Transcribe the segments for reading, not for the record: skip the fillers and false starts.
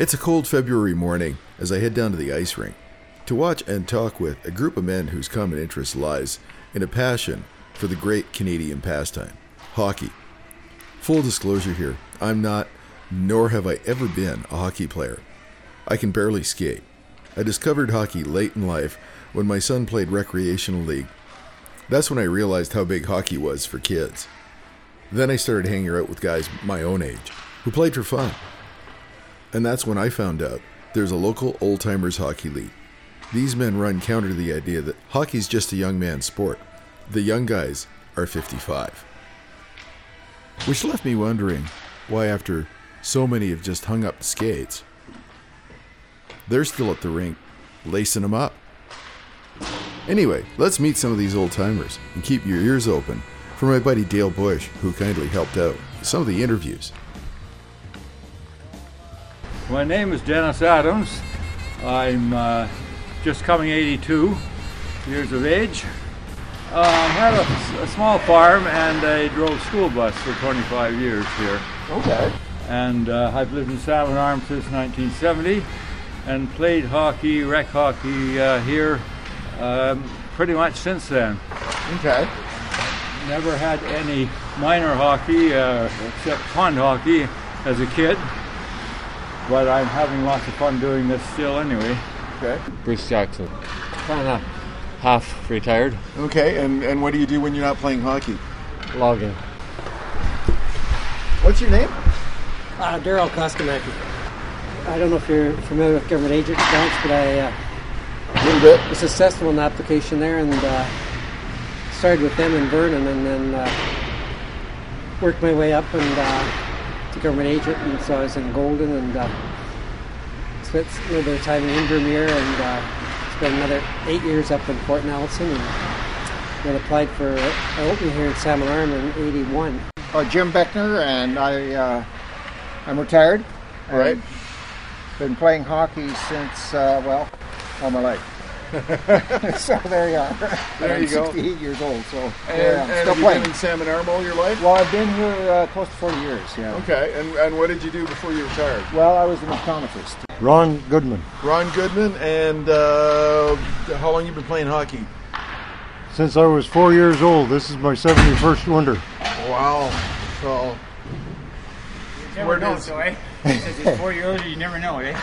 It's a cold February morning as I head down to the ice rink to watch and talk with a group of men whose common interest lies in a passion for the great Canadian pastime, hockey. Full disclosure here, I'm not, nor have I ever been, a hockey player. I can barely skate. I discovered hockey late in life when my son played recreational league. That's when I realized how big hockey was for kids. Then I started hanging out with guys my own age who played for fun. And that's when I found out there's a local old-timers hockey league. These men run counter to the idea that hockey's just a young man's sport. The young guys are 55. Which left me wondering why, after so many have just hung up the skates, they're still at the rink lacing them up. Anyway, let's meet some of these old-timers and keep your ears open for my buddy Dale Bush, who kindly helped out with some of the interviews. My name is Dennis Adams. I'm just coming 82 years of age. I had a small farm and I drove school bus for 25 years here. Okay. And I've lived in Salmon Arm since 1970 and played hockey, rec hockey here pretty much since then. Okay. Never had any minor hockey except pond hockey as a kid. But I'm having lots of fun doing this still anyway. Okay. Bruce Jackson. Kind of half retired. Okay, and what do you do when you're not playing hockey? Logging. What's your name? Daryl Koskamaki. I don't know if you're familiar with government agent grants, but A little bit. was successful in the application there and started with them in Vernon and then worked my way up and to government agent, and so I was in Golden and spent a little bit of time in Invermere and spent another 8 years up in Fort Nelson and then applied for an opening here in Salmon Arm in 81. Jim Beckner, and I'm retired. Right. Been playing hockey since, all my life. So there you are. There I'm you go. 68 years old, so And still have you playing. been in Salmon Arm all your life? Well, I've been here close to 40 years, yeah. Okay, and what did you do before you retired? Well, I was an optometrist. Ron Goodman. Ron Goodman, and how long you been playing hockey? Since I was 4 years old, this is my 71st winter. Wow. So, Never know, so since it's 4 years old, you never know, eh?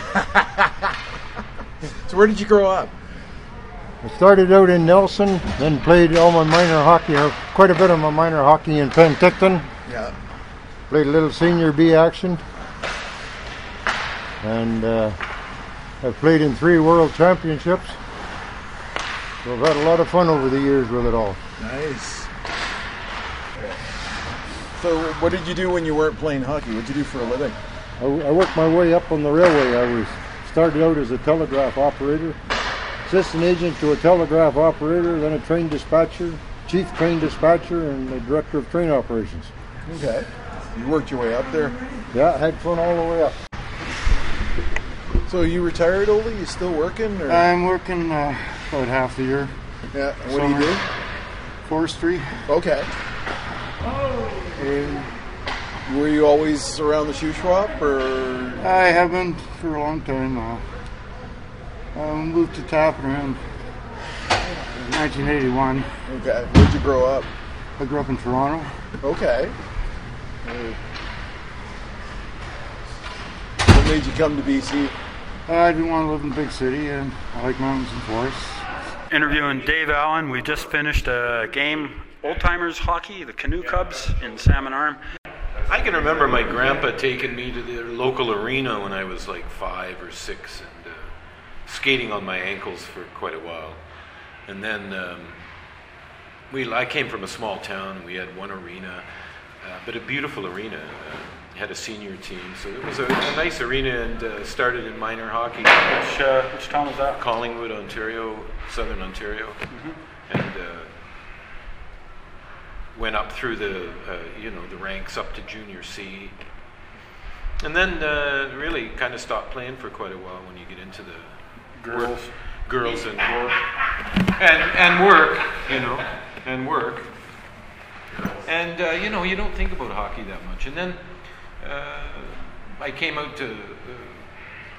so where did you grow up? I started out in Nelson, then played all my minor hockey, or quite a bit of my minor hockey in Penticton. Yeah. Played a little senior B action. And I've played in 3 world championships. So I've had a lot of fun over the years with it all. Nice. So what did you do when you weren't playing hockey? What did you do for a living? I worked my way up on the railway. I started out as a telegraph operator, assistant agent to a telegraph operator, then a train dispatcher, chief train dispatcher, and the director of train operations. Okay. You worked your way up there. Yeah, had fun all the way up. So you retired, Oldie? You still working? Or? I'm working about half the year. Yeah. And what do you do? Forestry. Okay. Were you always around the shoe shop, or? I have been for a long time now. I moved to Tappan around 1981. Okay. Where'd you grow up? I grew up in Toronto. Okay. What made you come to BC? I didn't want to live in a big city, and I like mountains and forests. Interviewing Dave Allen. We just finished a game, Old Timers Hockey, the Canoe Cubs in Salmon Arm. I can remember my grandpa taking me to the local arena when I was like 5 or 6 and skating on my ankles for quite a while. And then I came from a small town. We had one arena, but a beautiful arena. Had a senior team, so it was a nice arena, and started in minor hockey. Which town was that? Collingwood, Ontario, Southern Ontario. Mm-hmm. And went up through the ranks up to junior C, and then really kind of stopped playing for quite a while when you get into the girls and work, and you don't think about hockey that much. And then I came out to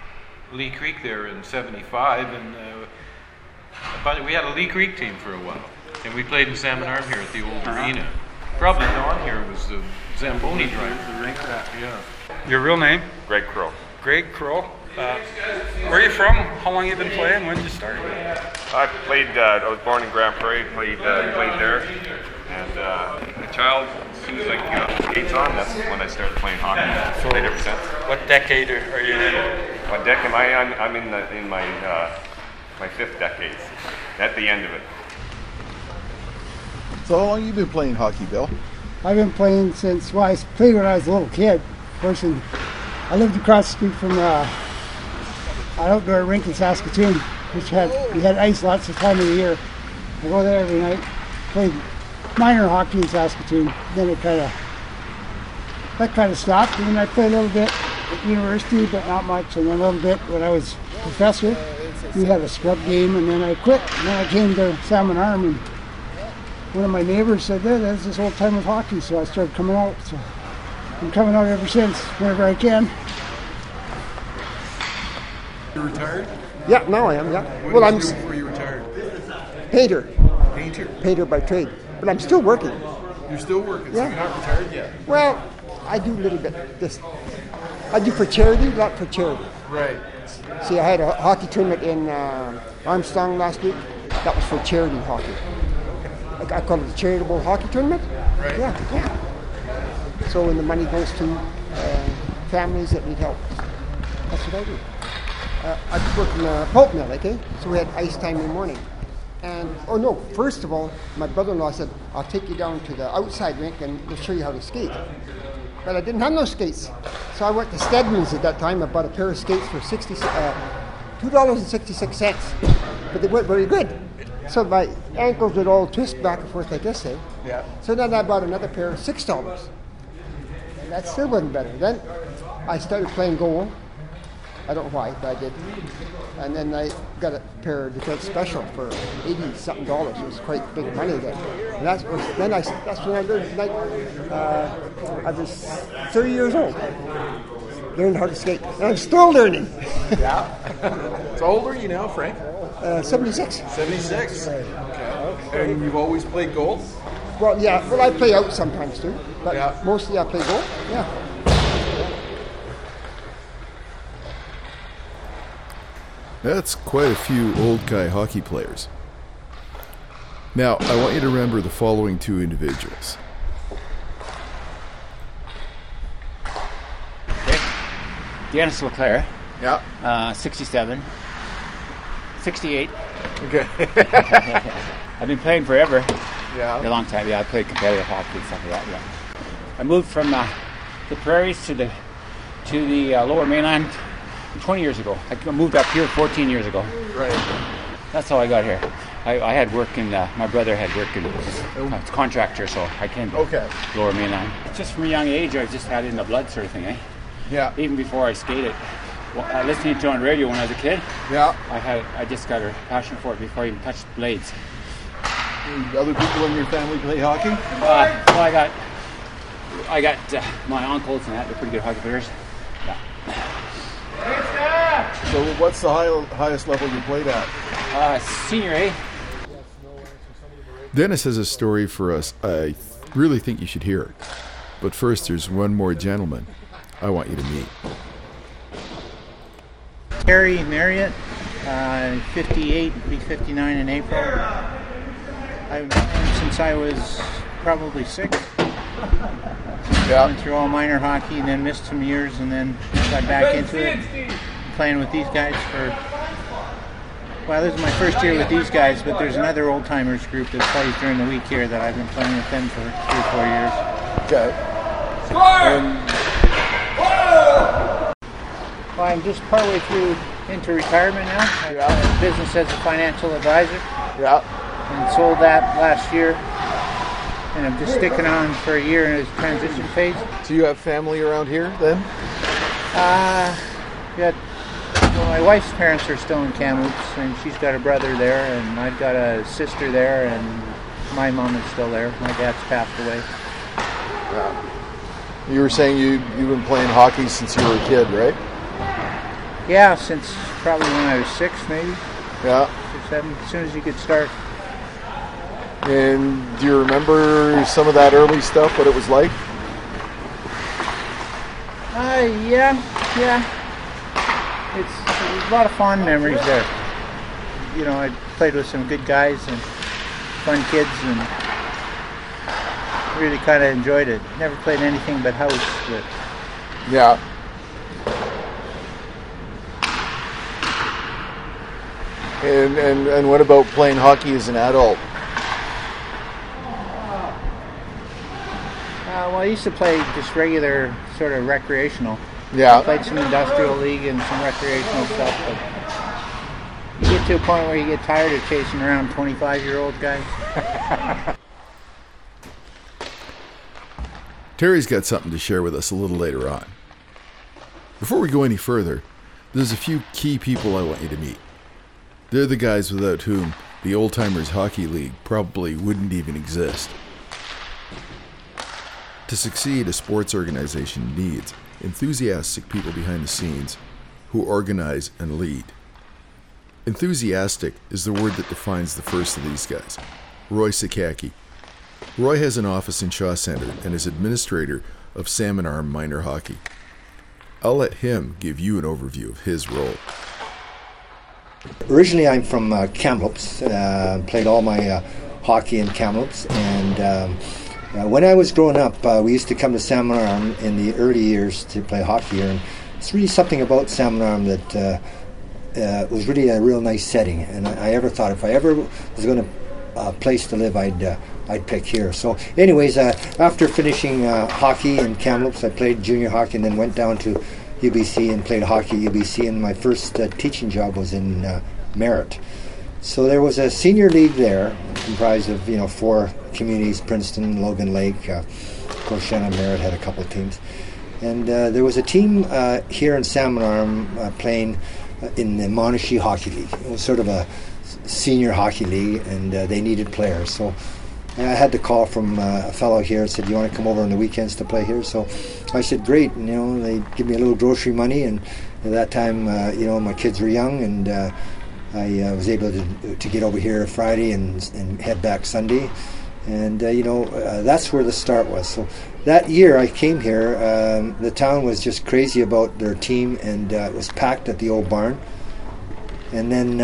Lee Creek there in '75, and but we had a Lee Creek team for a while, and we played in Salmon Arm here at the old arena. Probably on here was the Zamboni driver, the rink rat. Yeah. Your real name? Greg Crow. Greg Crow. Where are you from? How long have you been playing? When did you start? I played. I was born in Grand Prairie. Played there, and a child. As soon as I got skates on, that's when I started playing hockey. So played ever since. What decade are you in? What decade am I? I'm in my my fifth decade. At the end of it. So how long have you been playing hockey, Bill? I've been playing since, I played when I was a little kid. Of course, I lived across the street from an outdoor rink in Saskatoon, which we had ice lots of time of the year. I go there every night, played minor hockey in Saskatoon. Then that kind of stopped, and then I played a little bit at university, but not much, and then a little bit when I was a professor. We had a scrub game, and then I quit. And then I came to Salmon Arm, and one of my neighbors said, there's this old time of hockey, so I started coming out. So I'm coming out ever since, whenever I can. You retired? Yeah, now I am, yeah. What did you do before you retired? Painter. Painter? Painter by trade. But I'm still working. You're still working, yeah. So you're not retired yet? Well, I do a little bit. I do for charity, not for charity. Right. See, I had a hockey tournament in Armstrong last week. That was for charity hockey. I call it the charitable hockey tournament. Right. Yeah. So when the money goes to families that need help, that's what I do. I work in a pulp mill, okay? So we had ice time in the morning. And, first of all, my brother-in-law said, I'll take you down to the outside rink and we'll show you how to skate. But I didn't have no skates. So I went to Stedman's at that time. I bought a pair of skates for $2.66. But they weren't very good. So my ankles would all twist back and forth like this, eh? Yeah. So then I bought another pair of $6. And that still wasn't better. Then I started playing goal. I don't know why, but I did. And then I got a pair of defense special for $80-something. It was quite big money then. And that's when I learned. I was 30 years old. Learned how to skate. And I'm still learning. Yeah. So how old are you now, Frank? 76. 76. Okay. And you've always played goal? Well, yeah. Well, I play out sometimes too. But yeah. Mostly I play goal. Yeah. That's quite a few old guy hockey players. Now, I want you to remember the following two individuals. Okay. Dennis LeClaire. Yeah. 67. 68. Okay. I've been playing forever. Yeah. A long time. Yeah, I played competitive hockey and stuff like that. Yeah. I moved from the prairies to the lower mainland 20 years ago. I moved up here 14 years ago. Right. That's how I got here. I had work in, my brother had work in, it's contractor, so I came to lower mainland. Just from a young age, I just had it in the blood sort of thing, eh? Yeah. Even before I skated. Well, listening to it on radio when I was a kid. Yeah. I just got a passion for it before I even touched blades. Other people in your family play hockey? Well, I got my uncles and that. They're pretty good hockey players. Yeah. So what's the highest level you played at? Senior A. Dennis has a story for us. I really think you should hear it. But first, there's one more gentleman I want you to meet. Harry Marriott, 58, be 59 in April. I've been playing since I was probably 6. Yeah. Went through all minor hockey and then missed some years and then got back into it. Playing with these guys this is my first year with these guys, but there's another old timers group that plays during the week here that I've been playing with them for 3 or 4 years. Okay. Well, I'm just partway through into retirement now. I have a business as a financial advisor. Yeah. And sold that last year. And I'm just sticking on for a year in this transition phase. So you have family around here then? My wife's parents are still in Kamloops, and she's got a brother there, and I've got a sister there, and my mom is still there. My dad's passed away. You were saying you've been playing hockey since you were a kid, right? Yeah, since probably when I was 6, maybe. Yeah. 6, 7, as soon as you could start. And do you remember some of that early stuff, what it was like? Yeah. It's a lot of fond memories there. You know, I played with some good guys and fun kids, and really kind of enjoyed it. Never played anything but house. But yeah. And what about playing hockey as an adult? Well, I used to play just regular sort of recreational. Yeah. I played some industrial league and some recreational stuff, but you get to a point where you get tired of chasing around 25-year-old guys. Terry's got something to share with us a little later on. Before we go any further, there's a few key people I want you to meet. They're the guys without whom the Old Timers Hockey League probably wouldn't even exist. To succeed, a sports organization needs enthusiastic people behind the scenes who organize and lead. Enthusiastic is the word that defines the first of these guys, Roy Sakaki. Roy has an office in Shaw Center and is administrator of Salmon Arm Minor Hockey. I'll let him give you an overview of his role. Originally, I'm from Kamloops. Played all my hockey in Kamloops, and when I was growing up, we used to come to Salmon Arm in the early years to play hockey here, and it's really something about Salmon Arm that was really a real nice setting. And I ever thought if I ever was going to place to live, I'd pick here. So, anyways, after finishing hockey in Kamloops, I played junior hockey and then went down to UBC and played hockey at UBC, and my first teaching job was in Merritt. So there was a senior league there, comprised of 4 communities: Princeton, Logan Lake, of course Shannon Merritt had a couple of teams, and there was a team here in Salmon Arm playing in the Monashee Hockey League. It was sort of a senior hockey league, and they needed players. So I had the call from a fellow here and said, "Do you want to come over on the weekends to play here?" So I said, "Great." And, they give me a little grocery money, and at that time, my kids were young, and I was able to get over here Friday and head back Sunday. And, that's where the start was. So that year I came here, the town was just crazy about their team, and it was packed at the old barn. And then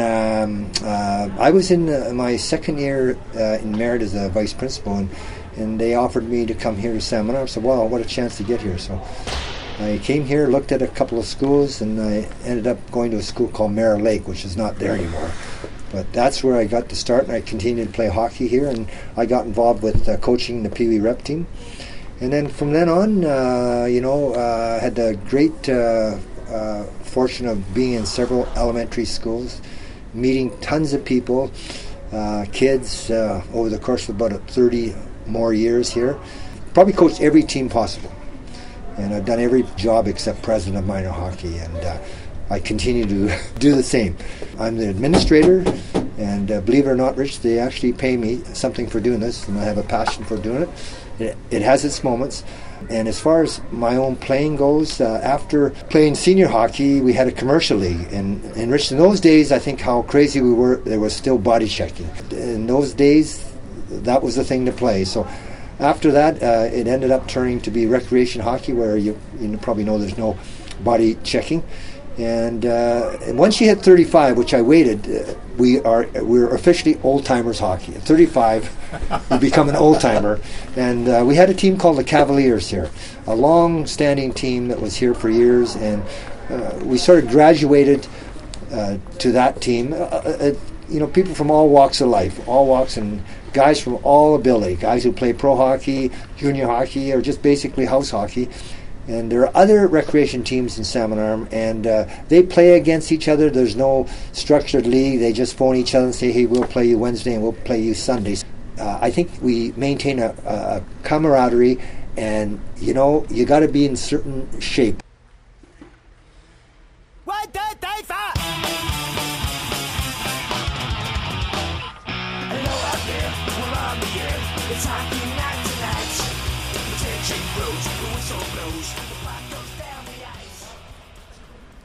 I was in my second year in Merritt as a vice principal, and they offered me to come here to Salmon Arm. I said, "Wow, what a chance to get here." So I came here, looked at a couple of schools, and I ended up going to a school called Mirror Lake, which is not there anymore. But that's where I got to start, and I continued to play hockey here, and I got involved with coaching the Pee Wee Rep team. And then from then on, I had the great fortune of being in several elementary schools, meeting tons of people, kids, over the course of about 30 more years here. Probably coached every team possible. And I've done every job except president of minor hockey, and I continue to do the same. I'm the administrator, and believe it or not, Rich, they actually pay me something for doing this, and I have a passion for doing it. It has its moments. And as far as my own playing goes, after playing senior hockey, we had a commercial league. And Rich, in those days, I think how crazy we were, there was still body checking. In those days, that was the thing to play. So after that, it ended up turning to be recreation hockey, where you probably know there's no body checking. And once you hit 35, which I waited, we're officially old-timers hockey. At 35, you become an old-timer. And we had a team called the Cavaliers here, a long-standing team that was here for years. And we sort of graduated to that team. People from all walks of life, all walks, and guys from all ability, guys who play pro hockey, junior hockey, or just basically house hockey. And there are other recreation teams in Salmon Arm, and they play against each other. There's no structured league. They just phone each other and say, "Hey, we'll play you Wednesday and we'll play you Sundays." I think we maintain a camaraderie, and you got to be in certain shape.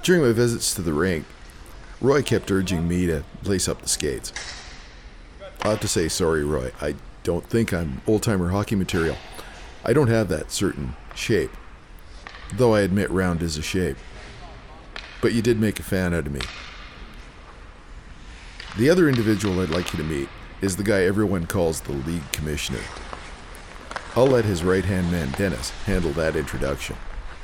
During my visits to the rink, Roy kept urging me to lace up the skates. I'll have to say sorry, Roy. I don't think I'm old-timer hockey material. I don't have that certain shape, though I admit round is a shape. But you did make a fan out of me. The other individual I'd like you to meet is the guy everyone calls the league commissioner. I'll let his right-hand man, Dennis, handle that introduction.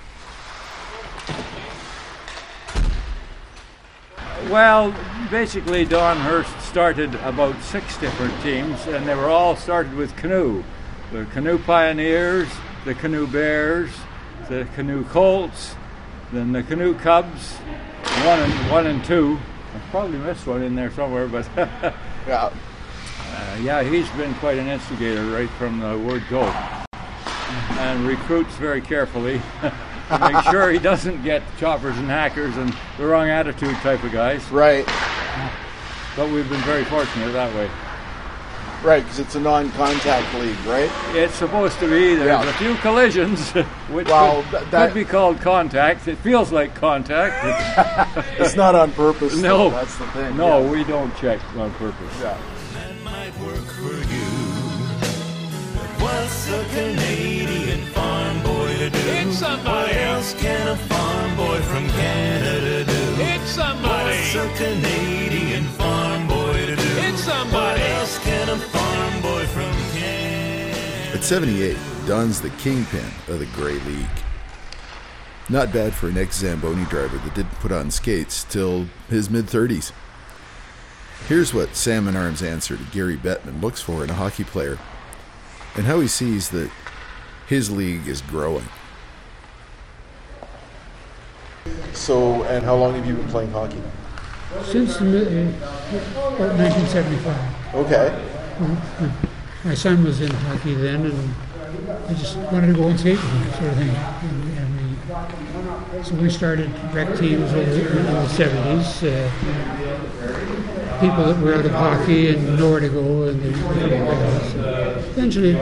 Well, basically Don Hurst started about 6 different teams, and they were all started with canoe. The Canoe Pioneers, the Canoe Bears, the Canoe Colts, then the Canoe Cubs, 1 and 2. I probably missed one in there somewhere, but yeah, he's been quite an instigator right from the word go, and recruits very carefully. Make sure he doesn't get choppers and hackers and the wrong attitude type of guys. Right. But we've been very fortunate that way. Right, because it's a non-contact league, right? It's supposed to be. There's a few collisions, which could be called contact. It feels like contact. It's not on purpose. No, that's the thing. No, we don't check on purpose. Yeah. That might work for you. But what's a Canadian farm boy to do? It's somebody. What else can a farm boy from Canada do? It's somebody. What's a Canadian farm boy to do? It's somebody. What else can a farm boy from Canada? At 78, Don's the kingpin of the Grey League. Not bad for an ex-Zamboni driver that didn't put on skates till his mid-30s. Here's what Salmon Arm's answer to Gary Bettman looks for in a hockey player, and how he sees that his league is growing. So, and how long have you been playing hockey? Since about 1975. Okay. My son was in hockey then, and I just wanted to go and skate with him, sort of thing. So we started rec teams in the 70s. People that were out of hockey and nowhere to go, and eventually,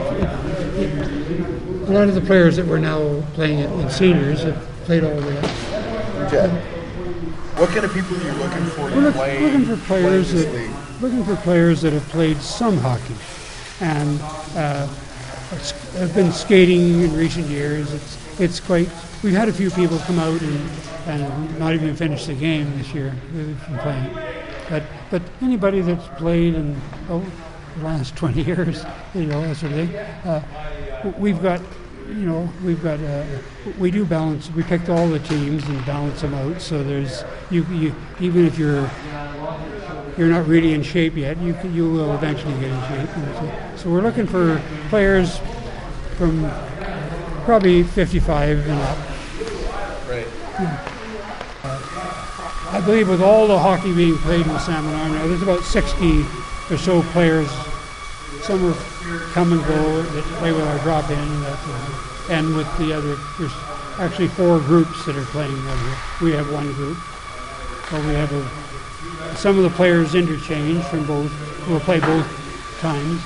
a lot of the players that were now playing in seniors have played all the way up. Okay. What kind of people are you looking for to play? Looking for players that have played some hockey, and have been skating in recent years. It's quite. We've had a few people come out and not even finish the game this year from playing. But anybody that's played in the last 20 years, that sort of thing, we do balance. We picked all the teams and balance them out. So there's you even if you're not really in shape yet, you will eventually get in shape. So we're looking for players from probably 55 and up. Right. I believe with all the hockey being played in Salmon Arm now, there's about 60 or so players. Some are come and go that play with our drop-in and that sort of thing. And with the other, there's actually 4 groups that are playing over here. We have one group. But we have some of the players interchange from both. We'll play both times.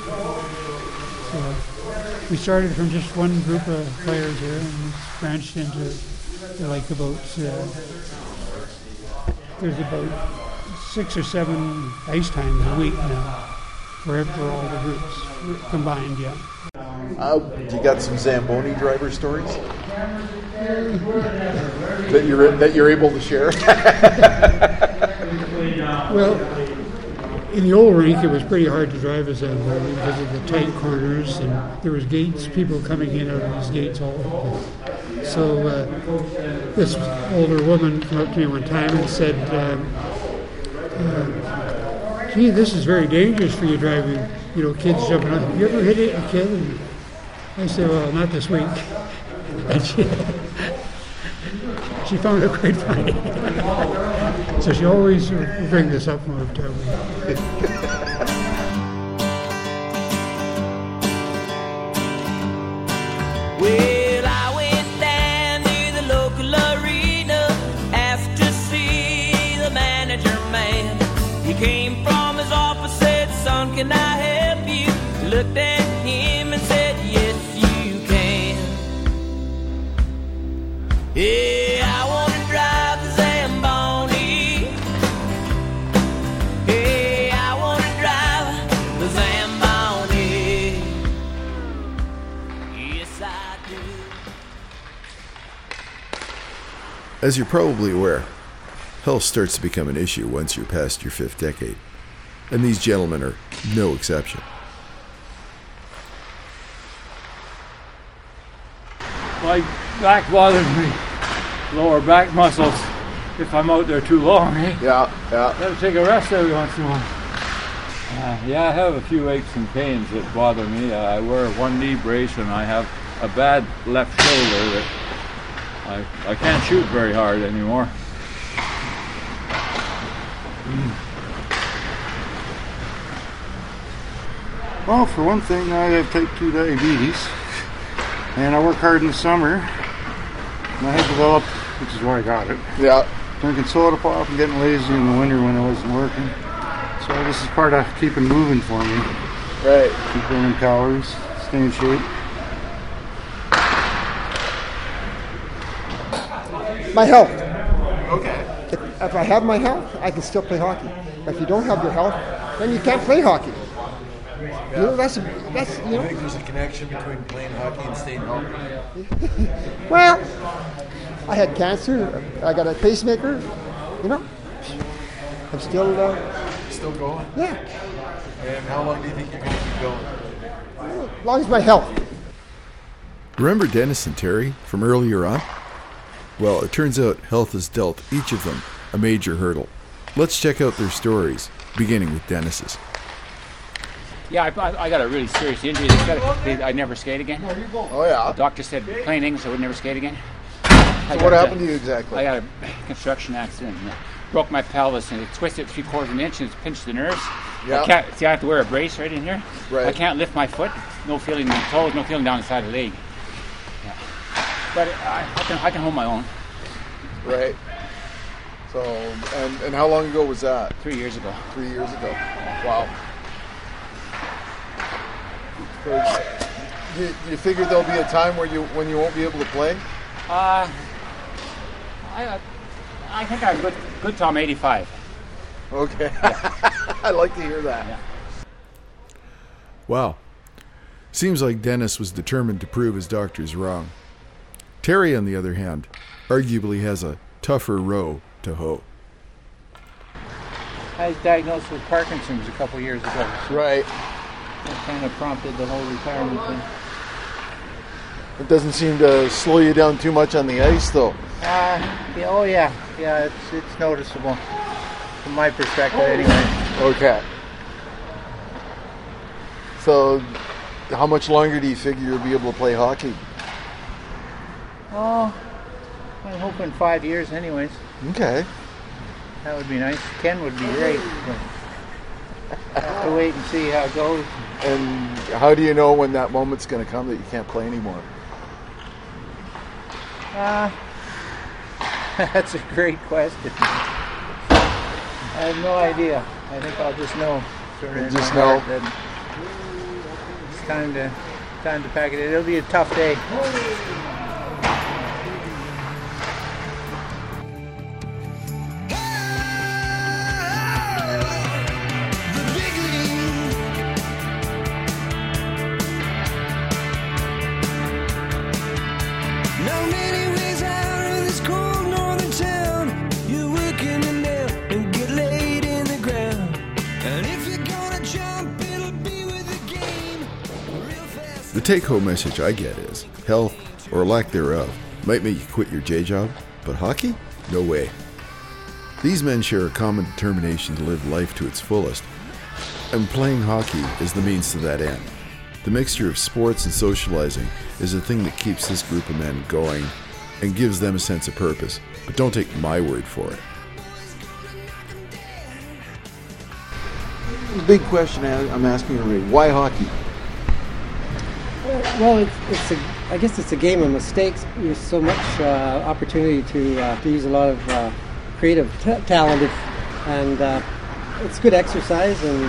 So we started from just one group of players here and branched into like about there's about 6 or 7 ice times a week now for all the groups combined. Yeah. You got some Zamboni driver stories that you're able to share? Well, in the old rink, it was pretty hard to drive a Zamboni because of the tight corners, and there was gates, people coming in out of these gates all over the place. So this older woman came up to me one time and said, "Gee, this is very dangerous for you driving. Kids jumping on. Have you ever hit a kid?" And I said, "Well, not this week." And she found it quite funny. So she always bring this up when we're talking. Well, I went down to the local arena, asked to see the manager man. He came from his office, said, "Son, can I help you?" Looked at him and said, "Yes, you can." Yeah, I want to drive the As you're probably aware, health starts to become an issue once you're past your 5th decade, and these gentlemen are no exception. My back bothers me, lower back muscles, if I'm out there too long, eh? Yeah. Gotta take a rest every once in a while. Yeah, I have a few aches and pains that bother me. I wear one knee brace and I have a bad left shoulder that I can't shoot very hard anymore. Well, for one thing, I have type 2 diabetes, and I work hard in the summer, and I had developed, which is why I got it. Yeah. Drinking soda pop and getting lazy in the winter when I wasn't working. So this is part of keeping moving for me. Right. Keep burning calories, stay in shape. My health. Okay. If I have my health, I can still play hockey. If you don't have your health, then you can't play hockey. Yeah. You know, that's I think there's a connection between playing hockey and staying healthy. Well, I had cancer. I got a pacemaker. You know, I'm still going. Yeah. And how long do you think you're going to keep going? As long as my health. Remember Dennis and Terry from earlier on? Well, it turns out health has dealt each of them a major hurdle. Let's check out their stories, beginning with Dennis's. Yeah, I got a really serious injury. I'd never skate again. Oh, yeah. The doctor said plain English I would never skate again. So what happened to you exactly? I got a construction accident. And broke my pelvis and it twisted 3/4 of an inch and it's pinched the nerves. Yeah. I have to wear a brace right in here. Right. I can't lift my foot. No feeling in the toes. No feeling down the side of the leg. Yeah. But I can hold my own. Right. So, and how long ago was that? 3 years ago. 3 years ago. Wow. So, do you figure there'll be a time when you won't be able to play? I think I'm good till I'm 85. Okay. Yeah. I like to hear that. Yeah. Wow. Seems like Dennis was determined to prove his doctors wrong. Terry, on the other hand, arguably has a tougher row to hoe. I was diagnosed with Parkinson's a couple years ago. Right. That kind of prompted the whole retirement thing. It doesn't seem to slow you down too much on the ice, though. Yeah, it's noticeable from my perspective, anyway. Okay. So, how much longer do you figure you'll be able to play hockey? Oh, I'm hoping 5 years, anyways. Okay. That would be nice. 10 would be great. But have to wait and see how it goes. And how do you know when that moment's going to come that you can't play anymore? That's a great question. I have no idea. I think I'll just know. Sort of just know. That it's time to pack it in. It'll be a tough day. The take-home message I get is, health, or lack thereof, might make you quit your day job, but hockey? No way. These men share a common determination to live life to its fullest, and playing hockey is the means to that end. The mixture of sports and socializing is the thing that keeps this group of men going and gives them a sense of purpose, but don't take my word for it. The big question I'm asking you, Ray, why hockey? Well, I guess it's a game of mistakes. There's so much opportunity to use a lot of creative talent, and it's good exercise, and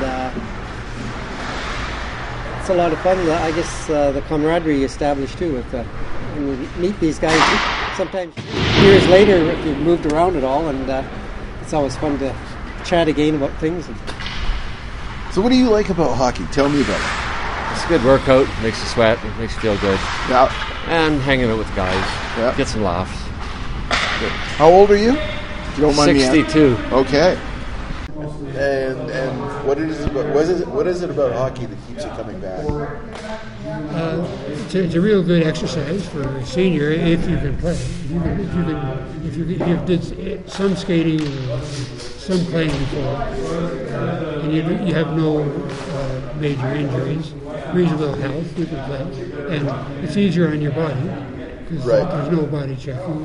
it's a lot of fun. I guess the camaraderie established too with when you meet these guys. Sometimes years later, if you've moved around at all, and it's always fun to chat again about things. So, what do you like about hockey? Tell me about it. It's a good workout, makes you sweat, it makes you feel good. Yeah. And hanging out with guys, yeah. Get some laughs. How old are you? If you don't mind me asking. 62. Okay. And what is it about hockey that keeps you coming back? It's a real good exercise for a senior if you can play. If you did some skating, some playing before, and you have no major injuries, reasonable health, you can play, and it's easier on your body because there's no body checking,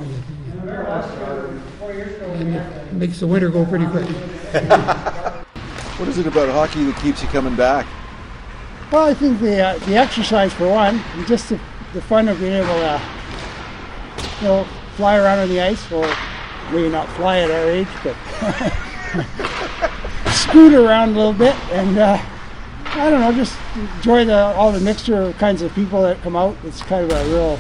and it makes the winter go pretty quick. What is it about hockey that keeps you coming back? Well, I think the exercise for one, and just the fun of being able to, fly around on the ice, or maybe not fly at our age, but scoot around a little bit, and I don't know, just enjoy all the mixture of kinds of people that come out. It's kind of a real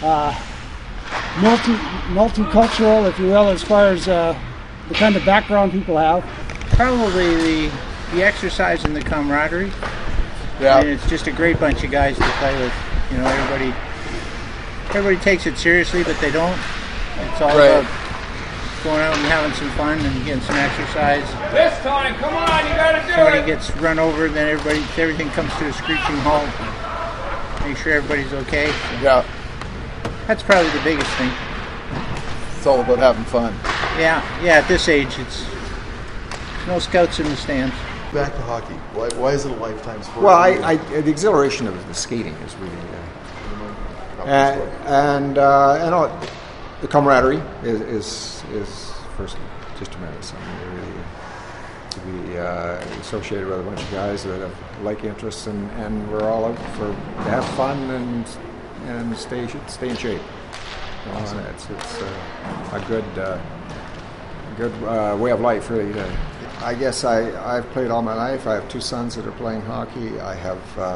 multicultural, if you will, as far as the kind of background people have. Probably the exercise and the camaraderie. Yeah. I mean, it's just a great bunch of guys to play with. Everybody takes it seriously, but they don't. It's all about going out and having some fun and getting some exercise. This time, come on, you gotta do Somebody it. gets run over, then everything comes to a screeching halt. Make sure everybody's okay. So Yeah. that's probably the biggest thing. It's all about having fun. Yeah. At this age, it's no scouts in the stands. Back to hockey. Why is it a lifetime sport? Well, the exhilaration of the skating is really, and the camaraderie is first just tremendous. I mean, really, to be associated with a bunch of guys that have like interests, and we're all out to have fun and stay in shape. Awesome. It's a good way of life, really. I guess I've played all my life. I have 2 sons that are playing hockey. I have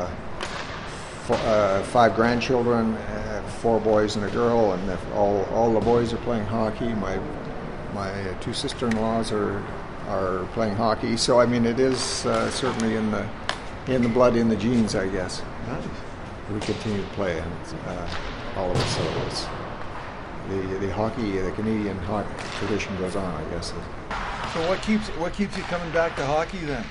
5 grandchildren, 4 boys and a girl, and all the boys are playing hockey. My 2 sister-in-laws are playing hockey. So I mean, it is certainly in the blood, in the genes, I guess. Nice. We continue to play, all of us. So it's the hockey, the Canadian hockey tradition goes on, I guess. So what keeps you coming back to hockey then?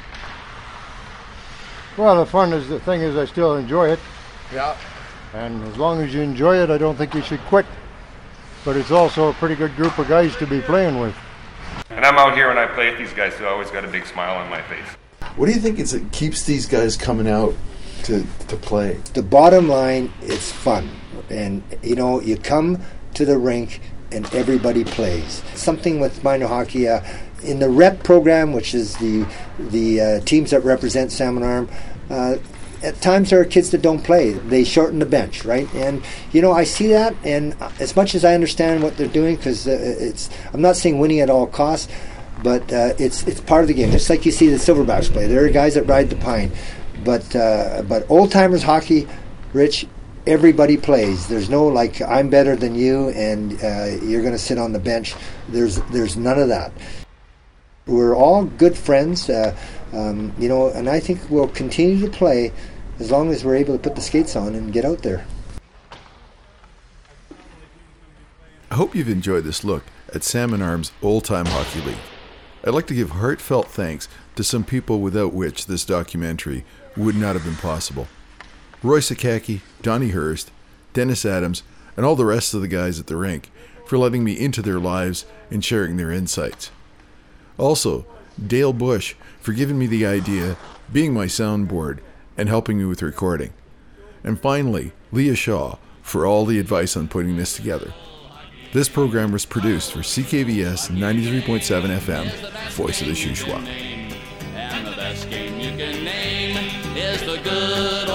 Well, the thing is I still enjoy it. Yeah. And as long as you enjoy it, I don't think you should quit. But it's also a pretty good group of guys to be playing with. And I'm out here when I play with these guys, so I always got a big smile on my face. What do you think it keeps these guys coming out to play? The bottom line, it's fun. And, you come to the rink and everybody plays. Something with minor hockey, in the rep program, which is the teams that represent Salmon Arm, at times there are kids that don't play. They shorten the bench, right? And I see that, and as much as I understand what they're doing, because I'm not saying winning at all costs, but it's part of the game. Just like you see the Silverbacks play. There are guys that ride the pine, but old timers hockey, Rich, everybody plays. There's no like I'm better than you and you're going to sit on the bench. There's none of that. We're all good friends, and I think we'll continue to play as long as we're able to put the skates on and get out there. I hope you've enjoyed this look at Salmon Arm's Old Time Hockey League. I'd like to give heartfelt thanks to some people without which this documentary would not have been possible. Roy Sakaki, Donnie Hurst, Dennis Adams, and all the rest of the guys at the rink for letting me into their lives and sharing their insights. Also, Dale Bush for giving me the idea, being my soundboard, and helping me with recording. And finally, Leah Shaw for all the advice on putting this together. This program was produced for CKVS 93.7 FM, Voice of the Shuswap. And the best game you can name is the good